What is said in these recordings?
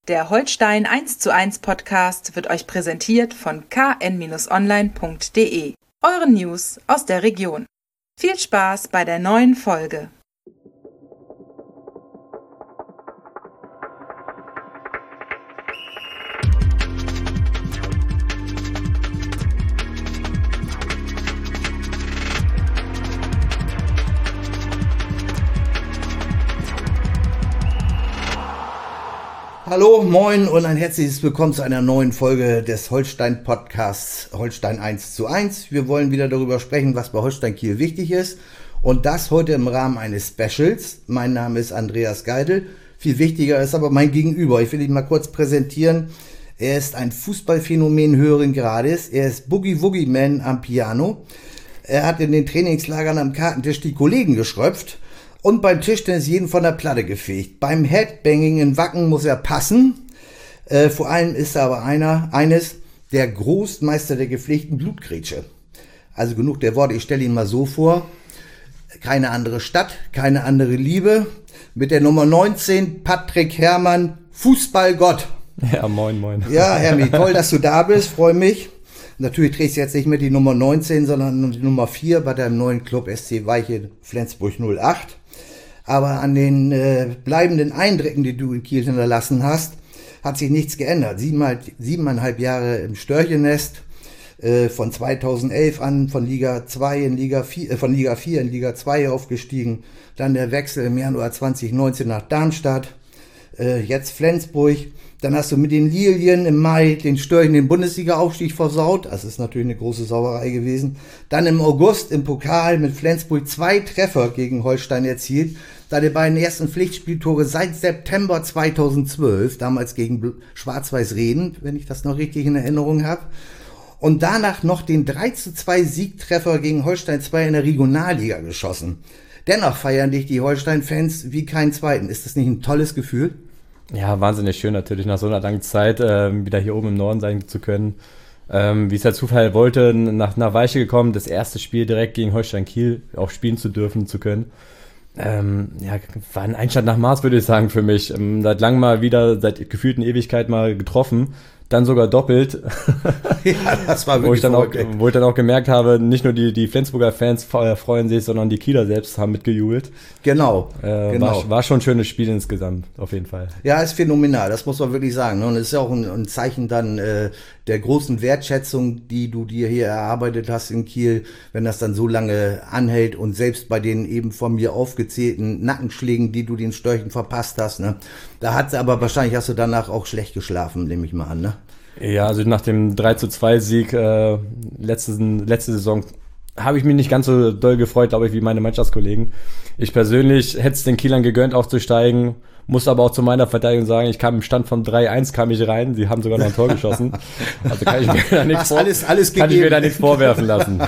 Der Holstein 1:1 Podcast wird euch präsentiert von kn-online.de, euren News aus der Region. Viel Spaß bei der neuen Folge. Hallo, moin und ein herzliches Willkommen zu einer neuen Folge des Holstein-Podcasts Holstein 1:1. Wir wollen wieder darüber sprechen, was bei Holstein Kiel wichtig ist, und das heute im Rahmen eines Specials. Mein Name ist Andreas Geidel. Viel wichtiger ist aber mein Gegenüber. Ich will ihn mal kurz präsentieren. Er ist ein Fußballphänomen höheren Grades. Er ist Boogie-Woogie-Man am Piano. Er hat in den Trainingslagern am Kartentisch die Kollegen geschröpft. Und beim Tischtennis jeden von der Platte gefegt. Beim Headbanging in Wacken muss er passen. Vor allem ist er aber eines der Großmeister der gepflegten Blutgrätsche. Also genug der Worte, ich stelle ihn mal so vor. Keine andere Stadt, keine andere Liebe. Mit der Nummer 19, Patrick Herrmann, Fußballgott. Ja, moin, moin. Ja, Hermi, toll, dass du da bist, freue mich. Natürlich trägst du jetzt nicht mehr die Nummer 19, sondern die Nummer 4 bei deinem neuen Club SC Weiche Flensburg 08. Aber an den bleibenden Eindrücken, die du in Kiel hinterlassen hast, hat sich nichts geändert. 7,5 Jahre im Störchennest, von 2011 an von Liga 4 in Liga 2 aufgestiegen. Dann der Wechsel im Januar 2019 nach Darmstadt, jetzt Flensburg. Dann hast du mit den Lilien im Mai den Störchen den Bundesliga-Aufstieg versaut. Das ist natürlich eine große Sauerei gewesen. Dann im August im Pokal mit Flensburg 2 Treffer gegen Holstein erzielt. Deine beiden ersten Pflichtspieltore seit September 2012, damals gegen Schwarz-Weiß Reden, wenn ich das noch richtig in Erinnerung habe. Und danach noch den 3:2 Siegtreffer gegen Holstein 2 in der Regionalliga geschossen. Dennoch feiern dich die Holstein-Fans wie keinen zweiten. Ist das nicht ein tolles Gefühl? Ja, wahnsinnig schön natürlich, nach so einer langen Zeit wieder hier oben im Norden sein zu können. Wie es der Zufall wollte, nach Weiche gekommen, das erste Spiel direkt gegen Holstein Kiel auch spielen zu dürfen, zu können. War ein Einstand nach Mars, würde ich sagen, für mich. Seit langem mal wieder, seit gefühlten Ewigkeit mal getroffen. Dann sogar doppelt. Ja, das war wirklich wo ich dann auch gemerkt habe, nicht nur die Flensburger Fans freuen sich, sondern die Kieler selbst haben mitgejubelt. Genau. War schon ein schönes Spiel insgesamt, auf jeden Fall. Ja, ist phänomenal, das muss man wirklich sagen. Und es ist ja auch ein Zeichen dann der großen Wertschätzung, die du dir hier erarbeitet hast in Kiel, wenn das dann so lange anhält und selbst bei den eben von mir aufgezählten Nackenschlägen, die du den Störchen verpasst hast, ne? Aber wahrscheinlich hast du danach auch schlecht geschlafen, nehme ich mal an, ne? Ja, also nach dem 3:2 Sieg letzte Saison habe ich mich nicht ganz so doll gefreut, glaube ich, wie meine Mannschaftskollegen. Ich persönlich hätte es den Kielern gegönnt, aufzusteigen, muss aber auch zu meiner Verteidigung sagen, ich kam im Stand von 3:1 kam ich rein, sie haben sogar noch ein Tor geschossen. Also kann ich mir da nichts vorwerfen lassen.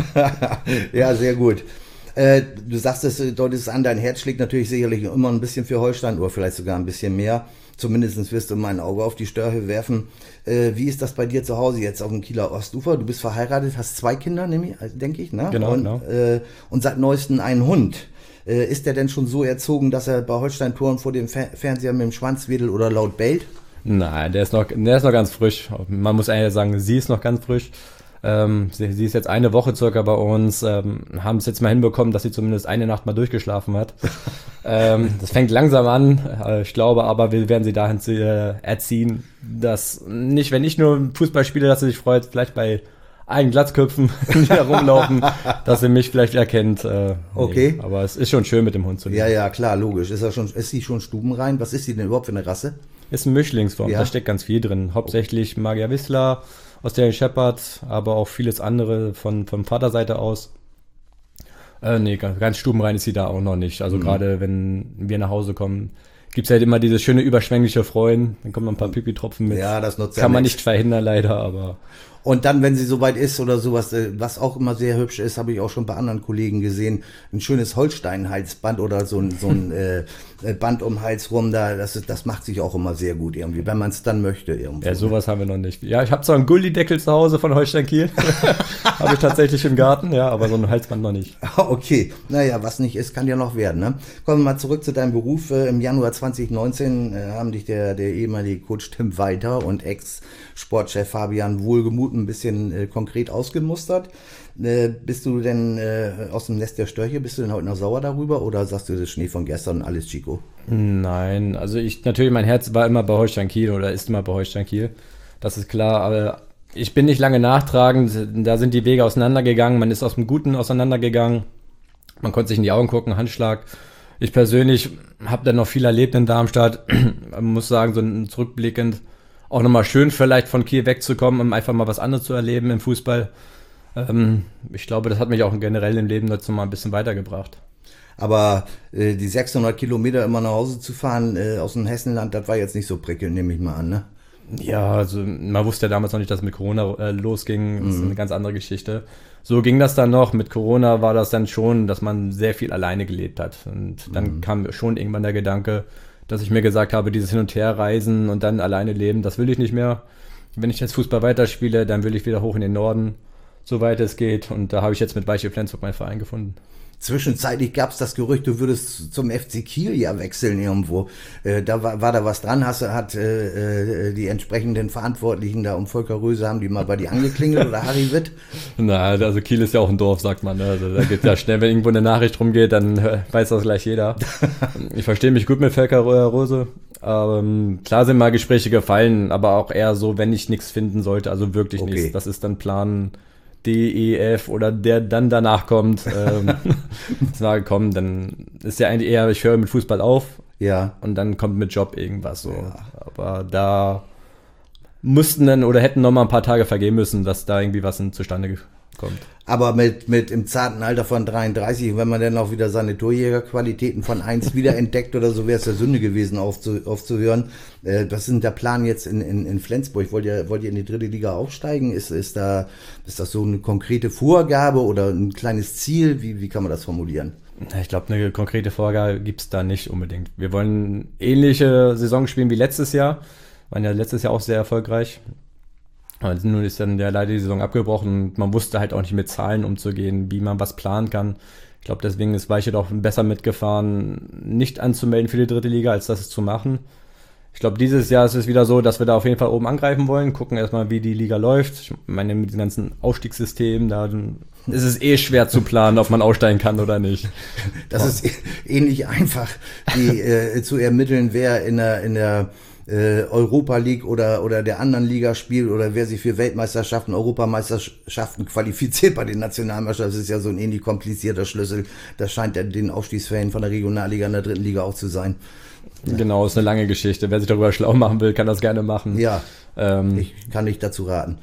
Ja, sehr gut. Du sagst es, deutest es an, dein Herz schlägt natürlich sicherlich immer ein bisschen für Holstein oder vielleicht sogar ein bisschen mehr. Zumindest wirst du mein Auge auf die Störche werfen. Wie ist das bei dir zu Hause jetzt auf dem Kieler Ostufer? Du bist verheiratet, hast 2 Kinder, denke ich, ne? Genau, und seit neuestem einen Hund. Ist der denn schon so erzogen, dass er bei Holstein-Toren vor dem Fernseher mit dem Schwanz wedelt oder laut bellt? Nein, der ist noch ganz frisch. Man muss eigentlich sagen, sie ist noch ganz frisch. Sie ist jetzt eine Woche circa bei uns, haben es jetzt mal hinbekommen, dass sie zumindest eine Nacht mal durchgeschlafen hat. Das fängt langsam an, ich glaube aber, wir werden sie dahin erziehen, dass nicht, wenn ich nur Fußball spiele, dass sie sich freut, vielleicht bei allen Glatzköpfen, die da rumlaufen, dass sie mich vielleicht erkennt. Okay. Nee, aber es ist schon schön, mit dem Hund zu leben. Ja, klar, logisch. Ist sie schon stubenrein? Was ist sie denn überhaupt für eine Rasse? Ist ein Mischlingsform, ja. Da steckt ganz viel drin. Hauptsächlich Magyar Wisla, Australian Shepherd, aber auch vieles andere von Vaterseite aus. Nee, ganz stubenrein ist sie da auch noch nicht. Also gerade wenn wir nach Hause kommen, gibt's halt immer dieses schöne überschwängliche Freuen. Dann kommen noch ein paar Pipi-Tropfen mit. Ja, das nutzt Kann man nicht verhindern leider, aber... Und dann, wenn sie soweit ist oder sowas, was auch immer sehr hübsch ist, habe ich auch schon bei anderen Kollegen gesehen, ein schönes Holstein-Halsband oder so ein Band um den Hals rum, das macht sich auch immer sehr gut irgendwie, wenn man es dann möchte irgendwo. Ja, sowas haben wir noch nicht. Ja, ich habe zwar einen Gullideckel zu Hause von Holstein Kiel, habe ich tatsächlich im Garten, ja, aber so ein Halsband noch nicht. Okay, naja, was nicht ist, kann ja noch werden. Ne? Kommen wir mal zurück zu deinem Beruf. Im Januar 2019 haben dich der ehemalige Coach Tim Walter und Ex-Sportchef Fabian Wohlgemuth ein bisschen konkret ausgemustert. Bist du denn aus dem Nest der Störche, bist du denn heute noch sauer darüber oder sagst du, das ist Schnee von gestern und alles Chico? Nein, also natürlich, mein Herz war immer bei Holstein Kiel oder ist immer bei Holstein Kiel. Das ist klar, aber ich bin nicht lange nachtragend. Da sind die Wege auseinandergegangen, man ist aus dem Guten auseinandergegangen. Man konnte sich in die Augen gucken, Handschlag. Ich persönlich habe dann noch viel erlebt in Darmstadt. Man muss sagen, so zurückblickend auch nochmal schön vielleicht von Kiel wegzukommen, um einfach mal was anderes zu erleben im Fußball. Ich glaube, das hat mich auch generell im Leben dazu mal ein bisschen weitergebracht. Aber die 600 Kilometer immer nach Hause zu fahren aus dem Hessenland, das war jetzt nicht so prickelnd, nehme ich mal an, ne? Ja, also man wusste ja damals noch nicht, dass es mit Corona losging. Das ist eine ganz andere Geschichte. So ging das dann noch. Mit Corona war das dann schon, dass man sehr viel alleine gelebt hat. Und dann kam schon irgendwann der Gedanke, dass ich mir gesagt habe, dieses Hin- und Herreisen und dann alleine leben, das will ich nicht mehr. Wenn ich jetzt Fußball weiterspiele, dann will ich wieder hoch in den Norden, soweit es geht. Und da habe ich jetzt mit Weiche Flensburg meinen Verein gefunden. Zwischenzeitlich gab es das Gerücht, du würdest zum FC Kiel ja wechseln irgendwo. Da war da was dran? Hat die entsprechenden Verantwortlichen da um Volker Röse, haben die mal bei dir angeklingelt oder Harry Witt? Na, also Kiel ist ja auch ein Dorf, sagt man. Ne? Also da geht ja schnell, wenn irgendwo eine Nachricht rumgeht, dann weiß das gleich jeder. Ich verstehe mich gut mit Volker Röse. Klar sind mal Gespräche gefallen, aber auch eher so, wenn ich nichts finden sollte, also wirklich nichts. Das ist dann Plan D, E, F oder der dann danach kommt. Das war gekommen, dann ist ja eigentlich eher, ich höre mit Fußball auf. Ja. Und dann kommt mit Job irgendwas so. Ja. Aber da mussten dann oder hätten noch mal ein paar Tage vergehen müssen, dass da irgendwie was zustande kommt. Aber mit im zarten Alter von 33, wenn man dann auch wieder seine Torjägerqualitäten von 1 wieder entdeckt oder so, wäre es ja Sünde gewesen, aufzuhören. Was ist der Plan jetzt in Flensburg? Wollt ihr in die 3. Liga aufsteigen? Ist das so eine konkrete Vorgabe oder ein kleines Ziel? Wie kann man das formulieren? Ich glaube, eine konkrete Vorgabe gibt es da nicht unbedingt. Wir wollen ähnliche Saison spielen wie letztes Jahr. Waren ja letztes Jahr auch sehr erfolgreich. Aber nun ist dann ja leider die Saison abgebrochen und man wusste halt auch nicht mit Zahlen umzugehen, wie man was planen kann. Ich glaube, deswegen ist Weiche doch besser mitgefahren, nicht anzumelden für die 3. Liga, als das zu machen. Ich glaube, dieses Jahr ist es wieder so, dass wir da auf jeden Fall oben angreifen wollen, gucken erstmal, wie die Liga läuft. Ich meine, mit dem ganzen Aufstiegssystem, da ist es schwer zu planen, ob man aussteigen kann oder nicht. Das ist ähnlich einfach, wie zu ermitteln, wer in der Europa League oder der anderen Liga spielt oder wer sich für Weltmeisterschaften, Europameisterschaften qualifiziert bei den Nationalmannschaften. Das ist ja so ein ähnlich komplizierter Schlüssel. Das scheint den Aufstiegsfällen von der Regionalliga in der 3. Liga auch zu sein. Genau, ist eine lange Geschichte. Wer sich darüber schlau machen will, kann das gerne machen. Ja, ich kann nicht dazu raten.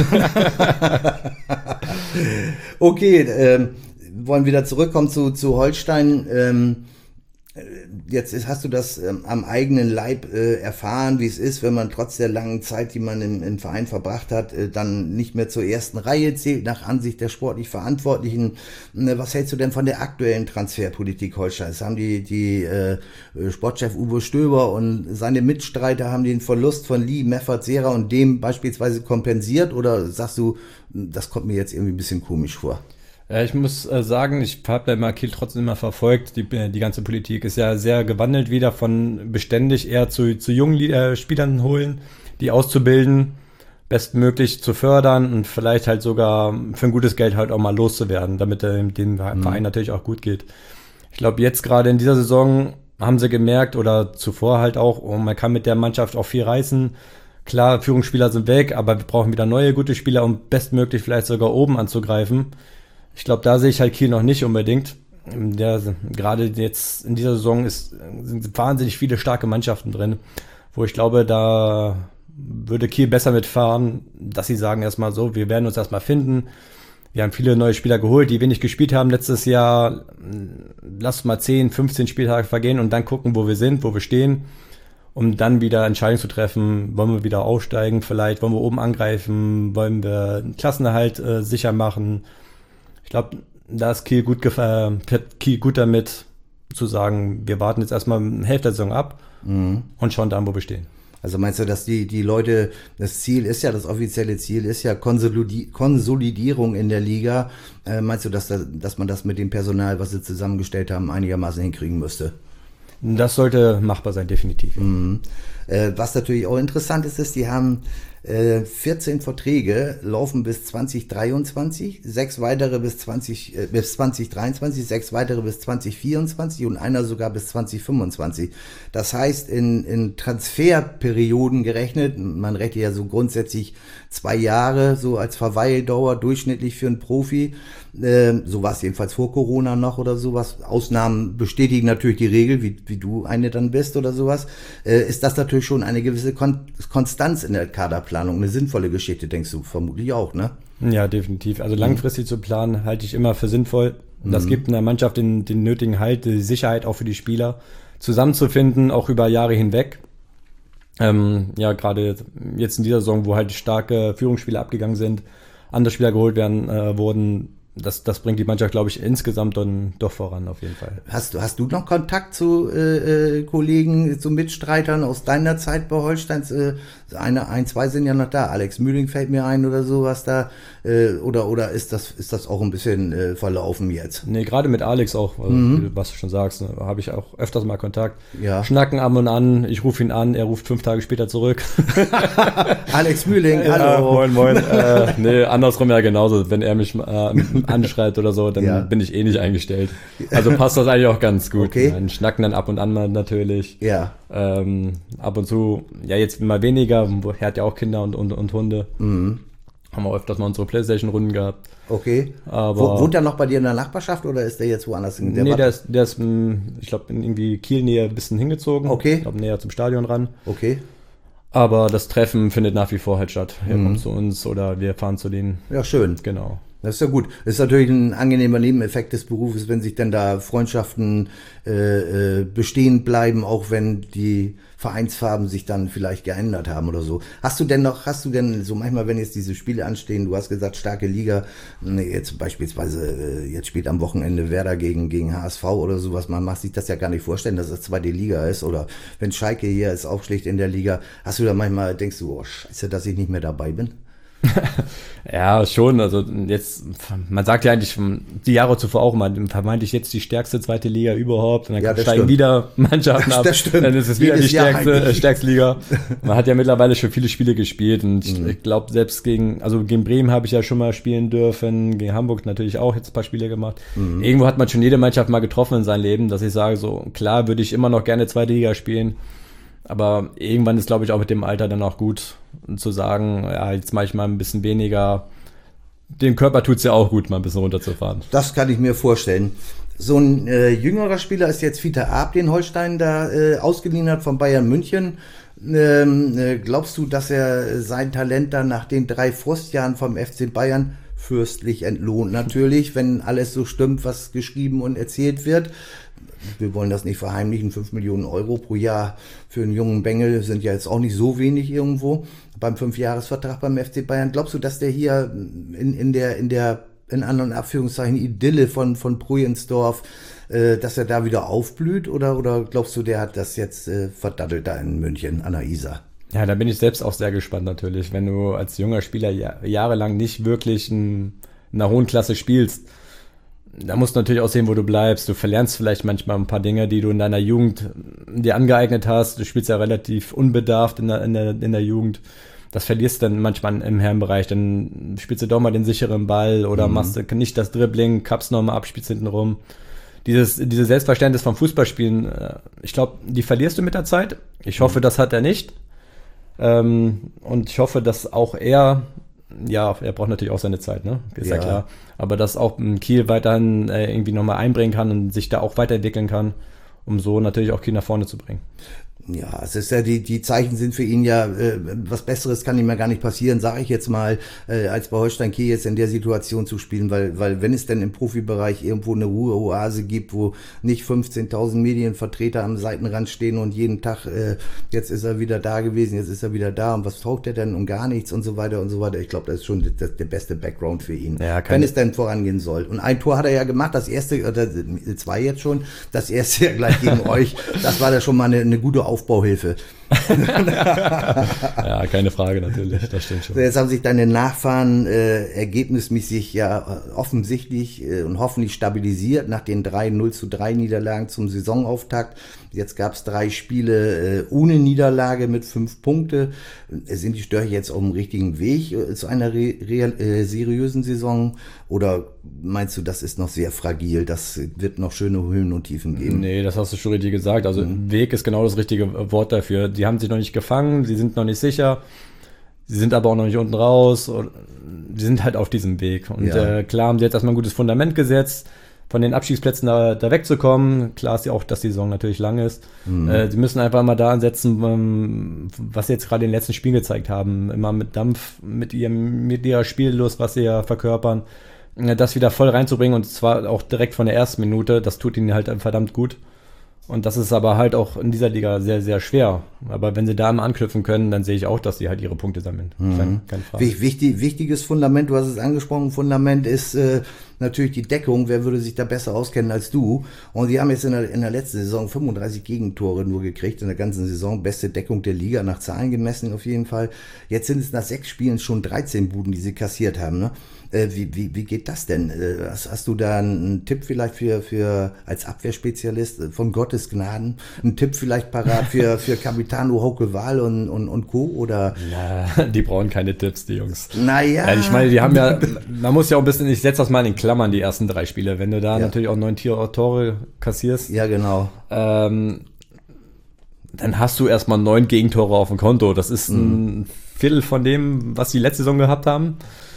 Okay, wollen wieder zurückkommen zu Holstein. Jetzt hast du das am eigenen Leib erfahren, wie es ist, wenn man trotz der langen Zeit, die man im Verein verbracht hat, dann nicht mehr zur ersten Reihe zählt, nach Ansicht der sportlich Verantwortlichen. Was hältst du denn von der aktuellen Transferpolitik Holsteins? Haben die Sportchef Uwe Stöber und seine Mitstreiter haben den Verlust von Lee, Meffert, Serra und dem beispielsweise kompensiert oder sagst du, das kommt mir jetzt irgendwie ein bisschen komisch vor? Ich muss sagen, ich habe ja Kiel trotzdem immer verfolgt. Die ganze Politik ist ja sehr gewandelt wieder von beständig eher zu jungen Spielern holen, die auszubilden, bestmöglich zu fördern und vielleicht halt sogar für ein gutes Geld halt auch mal loszuwerden, damit dem Verein natürlich auch gut geht. Ich glaube, jetzt gerade in dieser Saison haben sie gemerkt oder zuvor halt auch, man kann mit der Mannschaft auch viel reißen. Klar, Führungsspieler sind weg, aber wir brauchen wieder neue gute Spieler, um bestmöglich vielleicht sogar oben anzugreifen. Ich glaube, da sehe ich halt Kiel noch nicht unbedingt. Gerade jetzt in dieser Saison sind wahnsinnig viele starke Mannschaften drin, wo ich glaube, da würde Kiel besser mitfahren, dass sie sagen erstmal so, wir werden uns erstmal finden. Wir haben viele neue Spieler geholt, die wenig gespielt haben letztes Jahr. Lass mal 10, 15 Spieltage vergehen und dann gucken, wo wir sind, wo wir stehen. um dann wieder Entscheidungen zu treffen, wollen wir wieder aufsteigen vielleicht, wollen wir oben angreifen, wollen wir einen Klassenerhalt sicher machen. Ich glaube, da ist Kiel gut damit zu sagen, wir warten jetzt erstmal eine Hälfte der Saison ab und schauen dann, wo wir stehen. Also meinst du, dass die Leute, das offizielle Ziel ist ja Konsolidierung in der Liga. Meinst du, dass man das mit dem Personal, was sie zusammengestellt haben, einigermaßen hinkriegen müsste? Das sollte machbar sein, definitiv. Was natürlich auch interessant ist, die haben 14 Verträge, laufen bis 2023, 6 weitere bis 2023, 6 weitere bis 2024 und einer sogar bis 2025. Das heißt, in Transferperioden gerechnet, man rechnet ja so grundsätzlich 2 Jahre so als Verweildauer durchschnittlich für einen Profi. So war es jedenfalls vor Corona noch oder sowas. Ausnahmen bestätigen natürlich die Regel, wie du eine dann bist oder sowas. Ist das natürlich schon eine gewisse Konstanz in der Kaderplanung, eine sinnvolle Geschichte, denkst du vermutlich auch, ne? Ja, definitiv. Also langfristig zu planen halte ich immer für sinnvoll. Das gibt einer Mannschaft den nötigen Halt, die Sicherheit auch für die Spieler zusammenzufinden, auch über Jahre hinweg. Ja, gerade jetzt in dieser Saison, wo halt starke Führungsspieler abgegangen sind, andere Spieler geholt wurden, das bringt die Mannschaft, glaube ich, insgesamt dann doch voran, auf jeden Fall. Hast du noch Kontakt zu Kollegen, zu Mitstreitern aus deiner Zeit bei Holstein? Zwei sind ja noch da. Alex Mühling fällt mir ein oder sowas da. Oder ist das auch ein bisschen verlaufen jetzt? Nee, gerade mit Alex auch, was du schon sagst, ne, habe ich auch öfters mal Kontakt. Ja. Schnacken ab und an, ich rufe ihn an, er ruft 5 Tage später zurück. Alex Mühling, hallo. Moin. Nee, andersrum ja genauso. Wenn er mich anschreibt oder so, dann bin ich eh nicht eingestellt. Also passt das eigentlich auch ganz gut. Okay. Dann schnacken dann ab und an mal natürlich. Ja. Ab und zu, ja jetzt mal weniger, er hat ja auch Kinder und Hunde. Haben wir öfters mal unsere Playstation-Runden gehabt. Okay. Aber wohnt er noch bei dir in der Nachbarschaft oder ist der jetzt woanders? Nee, der ist ich glaube, in irgendwie Kiel-Nähe ein bisschen hingezogen. Okay. Ich glaube, näher zum Stadion ran. Okay. Aber das Treffen findet nach wie vor halt statt. Er kommt zu uns oder wir fahren zu denen. Ja, schön. Genau. Das ist ja gut. Das ist natürlich ein angenehmer Nebeneffekt des Berufes, wenn sich dann da Freundschaften bestehen bleiben, auch wenn die Vereinsfarben sich dann vielleicht geändert haben oder so. Hast du denn so manchmal, wenn jetzt diese Spiele anstehen, du hast gesagt, starke Liga, jetzt beispielsweise, jetzt spielt am Wochenende Werder gegen HSV oder sowas, man macht sich das ja gar nicht vorstellen, dass das zweite Liga ist, oder wenn Schalke hier ist, aufschlägt in der Liga, hast du da manchmal, denkst du, oh scheiße, dass ich nicht mehr dabei bin? Ja, schon. Also jetzt, man sagt ja eigentlich die Jahre zuvor auch mal, vermeintlich jetzt die stärkste zweite Liga überhaupt. Und dann steigen wieder Mannschaften ab. Das stimmt. Dann ist es wieder die stärkste Liga. Man hat ja mittlerweile schon viele Spiele gespielt und ich glaube, selbst gegen Bremen habe ich ja schon mal spielen dürfen, gegen Hamburg natürlich auch jetzt ein paar Spiele gemacht. Irgendwo hat man schon jede Mannschaft mal getroffen in seinem Leben, dass ich sage, so klar würde ich immer noch gerne zweite Liga spielen. Aber irgendwann ist, glaube ich, auch mit dem Alter dann auch gut zu sagen, ja, jetzt mache ich mal ein bisschen weniger. Dem Körper tut es ja auch gut, mal ein bisschen runterzufahren. Das kann ich mir vorstellen. So ein jüngerer Spieler ist jetzt Fiete Arp, den Holstein da ausgeliehen hat von Bayern München. Glaubst du, dass er sein Talent dann nach den 3 Frostjahren vom FC Bayern fürstlich entlohnt? Natürlich, wenn alles so stimmt, was geschrieben und erzählt wird. Wir wollen das nicht verheimlichen, 5 Millionen Euro pro Jahr für einen jungen Bengel sind ja jetzt auch nicht so wenig irgendwo beim 5-Jahres-Vertrag beim FC Bayern. Glaubst du, dass der hier in der in anderen Abführungszeichen Idylle von Prujensdorf, dass er da wieder aufblüht, oder glaubst du, der hat das jetzt verdattelt da in München an der Isar? Ja, da bin ich selbst auch sehr gespannt natürlich, wenn du als junger Spieler jahrelang nicht wirklich in einer hohen Klasse spielst. Da musst du natürlich auch sehen, wo du bleibst. Du verlernst vielleicht manchmal ein paar Dinge, die du in deiner Jugend dir angeeignet hast. Du spielst ja relativ unbedarft in der Jugend. Das verlierst du dann manchmal im Herrenbereich. Dann spielst du doch mal den sicheren Ball oder machst du nicht das Dribbling, kappst nochmal ab, spielst hinten rum. Dieses Selbstverständnis vom Fußballspielen, ich glaube, die verlierst du mit der Zeit. Ich hoffe, das hat er nicht. Und ich hoffe, dass auch er braucht natürlich auch seine Zeit, ne? Ist ja klar. Aber dass auch Kiel weiterhin irgendwie nochmal einbringen kann und sich da auch weiterentwickeln kann, um so natürlich auch Kiel nach vorne zu bringen. Ja, es ist ja, die Zeichen sind für ihn ja, was Besseres kann ihm ja gar nicht passieren, sage ich jetzt mal, als bei Holstein Kiel jetzt in der Situation zu spielen, weil wenn es denn im Profibereich irgendwo eine Ruheoase gibt, wo nicht 15.000 Medienvertreter am Seitenrand stehen und jeden Tag, jetzt ist er wieder da gewesen, jetzt ist er wieder da und was taugt er denn und gar nichts und so weiter und so weiter. Ich glaube, das ist schon der beste Background für ihn, ja, wenn es denn vorangehen soll. Und ein Tor hat er ja gemacht, das erste, oder 2 jetzt schon, das erste ja gleich gegen euch, das war da schon mal eine gute Aufbauhilfe. Ja, keine Frage natürlich, das stimmt schon. So, jetzt haben sich deine Nachfahren ergebnismäßig ja offensichtlich und hoffentlich stabilisiert nach den 3 0:3 Niederlagen zum Saisonauftakt. Jetzt gab es 3 Spiele ohne Niederlage mit 5 Punkte. Sind die Störche jetzt auf dem richtigen Weg zu einer seriösen Saison? Oder meinst du, das ist noch sehr fragil? Das wird noch schöne Höhen und Tiefen geben? Nee, das hast du schon richtig gesagt. Also Weg ist genau das richtige Wort dafür. Die haben sich noch nicht gefangen, sie sind noch nicht sicher. Sie sind aber auch noch nicht unten raus. Und sie sind halt auf diesem Weg. Und klar haben sie jetzt erstmal ein gutes Fundament gesetzt, von den Abstiegsplätzen da wegzukommen. Klar ist ja auch, dass die Saison natürlich lang ist. Sie müssen einfach mal da ansetzen, was sie jetzt gerade in den letzten Spielen gezeigt haben. Immer mit Dampf, mit ihrer Spiellust, was sie ja verkörpern. Das wieder voll reinzubringen und zwar auch direkt von der ersten Minute. Das tut ihnen halt verdammt gut. Und das ist aber halt auch in dieser Liga sehr, sehr schwer. Aber wenn sie da mal anknüpfen können, dann sehe ich auch, dass sie halt ihre Punkte sammeln. Keine Frage. Wichtiges Fundament, du hast es angesprochen, Fundament ist natürlich die Deckung. Wer würde sich da besser auskennen als du? Und die haben jetzt in der letzten Saison 35 Gegentore nur gekriegt, in der ganzen Saison. Beste Deckung der Liga, nach Zahlen gemessen auf jeden Fall. Jetzt sind es nach 6 Spielen schon 13 Buden, die sie kassiert haben, ne? Wie geht das denn? Hast du da einen Tipp vielleicht für als Abwehrspezialist von Gottes Gnaden? Einen Tipp vielleicht parat für Capitano Hauke-Wahl und Co. Oder? Na, die brauchen keine Tipps, die Jungs. Naja. Ja, ich meine, die haben ja, man muss ja auch ein bisschen, ich setze das mal in Klammern, die ersten 3 Spiele. Wenn du da natürlich auch 9 Tore kassierst. Ja, genau. Dann hast du erstmal 9 Gegentore auf dem Konto. Das ist ein Viertel von dem, was die letzte Saison gehabt haben.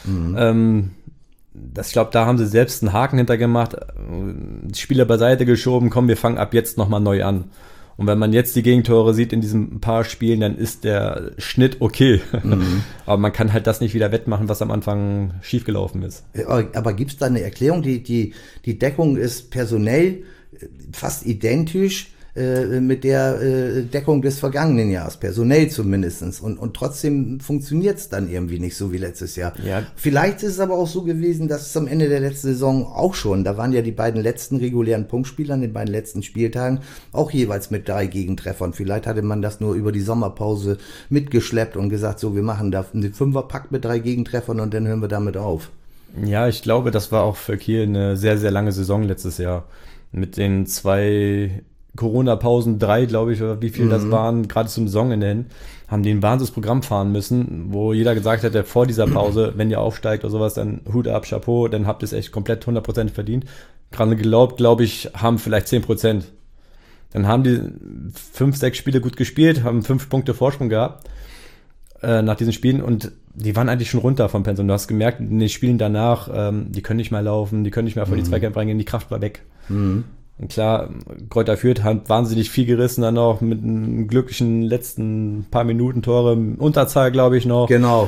Ich glaube, da haben sie selbst einen Haken hintergemacht, Spieler beiseite geschoben, komm, wir fangen ab jetzt nochmal neu an. Und wenn man jetzt die Gegentore sieht in diesen paar Spielen, dann ist der Schnitt okay. Aber man kann halt das nicht wieder wettmachen, was am Anfang schiefgelaufen ist. Aber gibt es da eine Erklärung? Die Deckung ist personell fast identisch mit der Deckung des vergangenen Jahres, personell zumindestens. Und trotzdem funktioniert es dann irgendwie nicht so wie letztes Jahr. Ja. Vielleicht ist es aber auch so gewesen, dass es am Ende der letzten Saison auch schon, da waren ja die beiden letzten regulären Punktspieler an den beiden letzten Spieltagen auch jeweils mit 3 Gegentreffern. Vielleicht hatte man das nur über die Sommerpause mitgeschleppt und gesagt, so, wir machen da einen Fünferpack mit 3 Gegentreffern und dann hören wir damit auf. Ja, ich glaube, das war auch für Kiel eine sehr, sehr lange Saison letztes Jahr. Mit den 2 Corona-Pausen, 3, glaube ich, oder wie viel das waren, gerade zum Saisonende hin, haben die ein Wahnsinnsprogramm fahren müssen, wo jeder gesagt hätte, vor dieser Pause, wenn ihr aufsteigt oder sowas, dann Hut ab, Chapeau, dann habt ihr es echt komplett 100% verdient. Gerade geglaubt, glaube ich, haben vielleicht 10%. Dann haben die 5, 6 Spiele gut gespielt, haben 5 Punkte Vorsprung gehabt nach diesen Spielen und die waren eigentlich schon runter vom Pensum. Du hast gemerkt, in den Spielen danach, die können nicht mehr laufen, die können nicht mehr vor die Zweikämpfe reingehen, die Kraft war weg. Und klar, Greuther Fürth hat wahnsinnig viel gerissen dann noch mit einem glücklichen letzten paar Minuten Tore, Unterzahl glaube ich noch. Genau.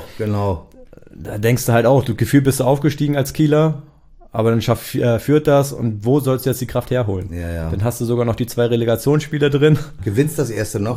Da denkst du halt auch, du gefühlt bist du aufgestiegen als Kieler, aber dann schafft Fürth das und wo sollst du jetzt die Kraft herholen? Ja. Dann hast du sogar noch die 2 Relegationsspiele drin. Gewinnst das erste noch,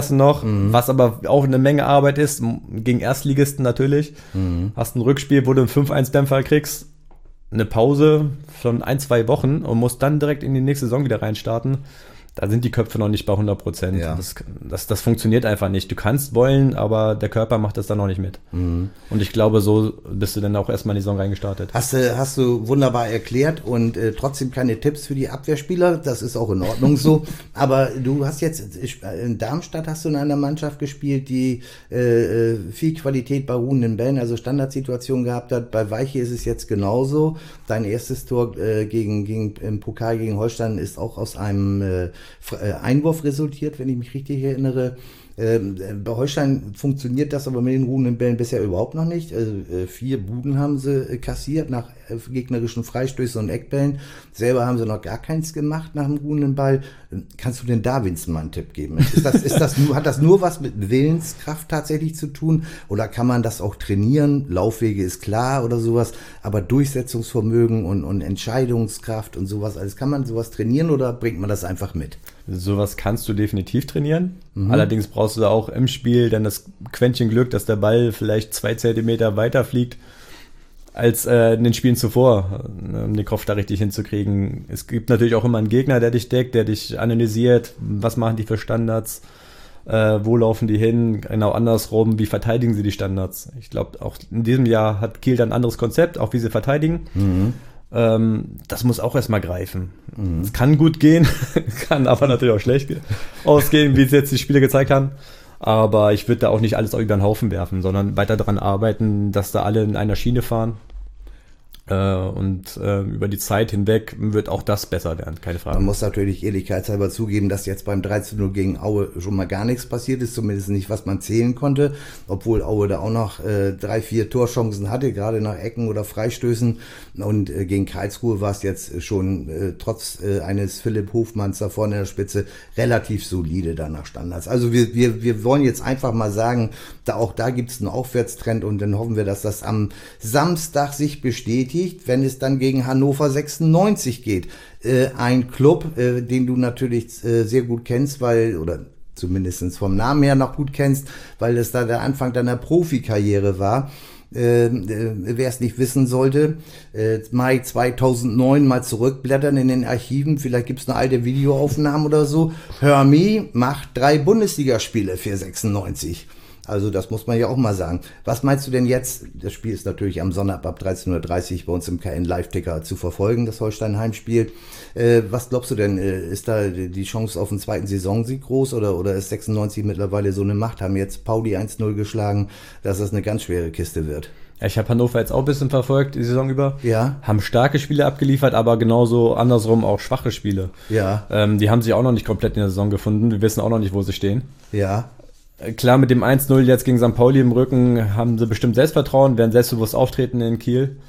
was aber auch eine Menge Arbeit ist, gegen Erstligisten natürlich. Hast ein Rückspiel, wo du einen 5-1-Dämpfer kriegst, eine Pause von 1, 2 Wochen und musst dann direkt in die nächste Saison wieder reinstarten. Da sind die Köpfe noch nicht bei 100%. Ja. Das funktioniert einfach nicht. Du kannst wollen, aber der Körper macht das dann noch nicht mit. Und ich glaube, so bist du dann auch erstmal in die Saison reingestartet. Hast du wunderbar erklärt und trotzdem keine Tipps für die Abwehrspieler. Das ist auch in Ordnung so. Aber du hast jetzt, in Darmstadt hast du in einer Mannschaft gespielt, die viel Qualität bei ruhenden Bällen, also Standardsituationen gehabt hat. Bei Weiche ist es jetzt genauso. Dein erstes Tor im Pokal gegen Holstein ist auch aus einem Einwurf resultiert, wenn ich mich richtig erinnere. Bei Holstein funktioniert das aber mit den ruhenden Bällen bisher überhaupt noch nicht. 4 Buden haben sie kassiert nach gegnerischen Freistößen und Eckbällen. Selber haben sie noch gar keins gemacht nach dem ruhenden Ball. Kannst du den Davidson mal einen Tipp geben? Hat das nur was mit Willenskraft tatsächlich zu tun? Oder kann man das auch trainieren? Laufwege ist klar oder sowas. Aber Durchsetzungsvermögen und Entscheidungskraft und sowas alles, kann man sowas trainieren oder bringt man das einfach mit? Sowas kannst du definitiv trainieren. Allerdings brauchst du da auch im Spiel dann das Quäntchen Glück, dass der Ball vielleicht 2 Zentimeter weiter fliegt als in den Spielen zuvor, um den Kopf da richtig hinzukriegen. Es gibt natürlich auch immer einen Gegner, der dich deckt, der dich analysiert. Was machen die für Standards? Wo laufen die hin? Genau andersrum, wie verteidigen sie die Standards? Ich glaube, auch in diesem Jahr hat Kiel dann ein anderes Konzept, auch wie sie verteidigen. Das muss auch erstmal greifen. Es kann gut gehen, kann aber natürlich auch schlecht ausgehen, wie es jetzt die Spiele gezeigt haben. Aber ich würde da auch nicht alles über den Haufen werfen, sondern weiter daran arbeiten, dass da alle in einer Schiene fahren. Und über die Zeit hinweg wird auch das besser werden, keine Frage. Man muss natürlich ehrlichkeitshalber zugeben, dass jetzt beim 13-0 gegen Aue schon mal gar nichts passiert ist, zumindest nicht, was man zählen konnte, obwohl Aue da auch noch 3-4 Torchancen hatte, gerade nach Ecken oder Freistößen. Und gegen Karlsruhe war es jetzt schon trotz eines Philipp Hofmanns da vorne in der Spitze relativ solide da nach Standards. Also wir wollen jetzt einfach mal sagen, da gibt es einen Aufwärtstrend und dann hoffen wir, dass das am Samstag sich bestätigt, wenn es dann gegen Hannover 96 geht. Ein Club, den du natürlich sehr gut kennst, oder zumindest vom Namen her noch gut kennst, weil es da der Anfang deiner Profikarriere war. Wer es nicht wissen sollte, Mai 2009 mal zurückblättern in den Archiven, vielleicht gibt es eine alte Videoaufnahme oder so. Hörmi macht 3 Bundesligaspiele für 96. Also das muss man ja auch mal sagen. Was meinst du denn jetzt? Das Spiel ist natürlich am Sonntag ab 13:30 Uhr bei uns im KN Live-Ticker zu verfolgen, das Holstein-Heimspiel. Was glaubst du denn? Ist da die Chance auf einen zweiten Saisonsieg groß oder ist 96 mittlerweile so eine Macht? Haben jetzt Pauli 1-0 geschlagen, dass das eine ganz schwere Kiste wird? Ja, ich habe Hannover jetzt auch ein bisschen verfolgt, die Saison über. Ja. Haben starke Spiele abgeliefert, aber genauso andersrum auch schwache Spiele. Ja. Die haben sich auch noch nicht komplett in der Saison gefunden. Wir wissen auch noch nicht, wo sie stehen. Ja. Klar, mit dem 1-0 jetzt gegen St. Pauli im Rücken haben sie bestimmt Selbstvertrauen, werden selbstbewusst auftreten in Kiel.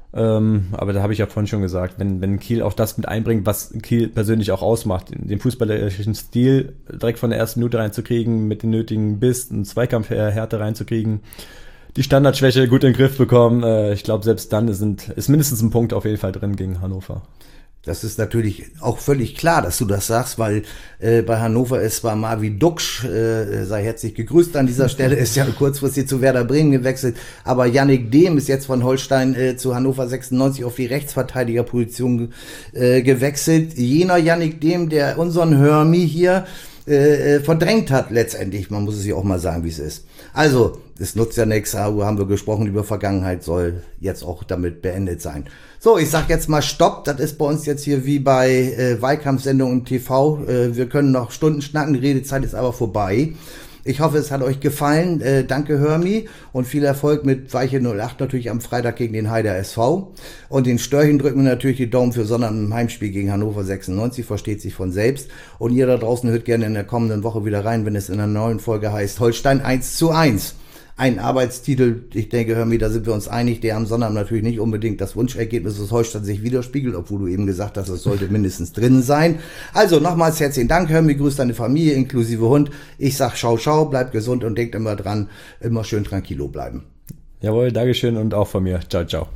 Aber da habe ich ja vorhin schon gesagt, wenn Kiel auch das mit einbringt, was Kiel persönlich auch ausmacht, den fußballerischen Stil direkt von der ersten Minute reinzukriegen, mit den nötigen Biss und Zweikampfhärte reinzukriegen, die Standardschwäche gut in den Griff bekommen, ich glaube, selbst dann ist mindestens ein Punkt auf jeden Fall drin gegen Hannover. Das ist natürlich auch völlig klar, dass du das sagst, weil bei Hannover ist zwar Marvin Duksch, sei herzlich gegrüßt an dieser Stelle, ist ja kurzfristig zu Werder Bremen gewechselt, aber Yannick Dehm ist jetzt von Holstein zu Hannover 96 auf die Rechtsverteidigerposition gewechselt. Jener Yannick Dehm, der unseren Hörmi hier verdrängt hat letztendlich, man muss es ja auch mal sagen, wie es ist. Also, es nutzt ja nichts, haben wir gesprochen über Vergangenheit, soll jetzt auch damit beendet sein. So, ich sag jetzt mal Stopp, das ist bei uns jetzt hier wie bei Wahlkampfsendungen im TV, wir können noch Stunden schnacken, die Redezeit ist aber vorbei. Ich hoffe, es hat euch gefallen. Danke, Hörmi, und viel Erfolg mit Weiche 08 natürlich am Freitag gegen den Heider SV. Und den Störchen drücken wir natürlich die Daumen für Sonntag im Heimspiel gegen Hannover 96, versteht sich von selbst. Und ihr da draußen hört gerne in der kommenden Woche wieder rein, wenn es in einer neuen Folge heißt Holstein 1:1. Ein Arbeitstitel, ich denke, Hörmi, da sind wir uns einig, der am Sonntag natürlich nicht unbedingt das Wunschergebnis des Holstein sich widerspiegelt, obwohl du eben gesagt hast, es sollte mindestens drin sein. Also nochmals herzlichen Dank, Hörmi, grüß deine Familie inklusive Hund. Ich sag ciao, bleibt gesund und denkt immer dran, immer schön tranquilo bleiben. Jawohl, Dankeschön und auch von mir. Ciao, ciao.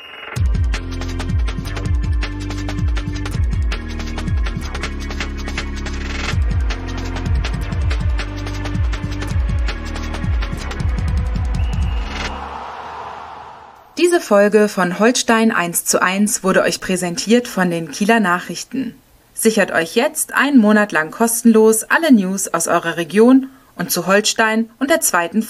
Diese Folge von Holstein 1:1 wurde euch präsentiert von den Kieler Nachrichten. Sichert euch jetzt einen Monat lang kostenlos alle News aus eurer Region und zu Holstein und der 2.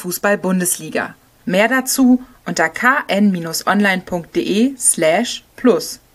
Fußball-Bundesliga. Mehr dazu unter kn-online.de/plus.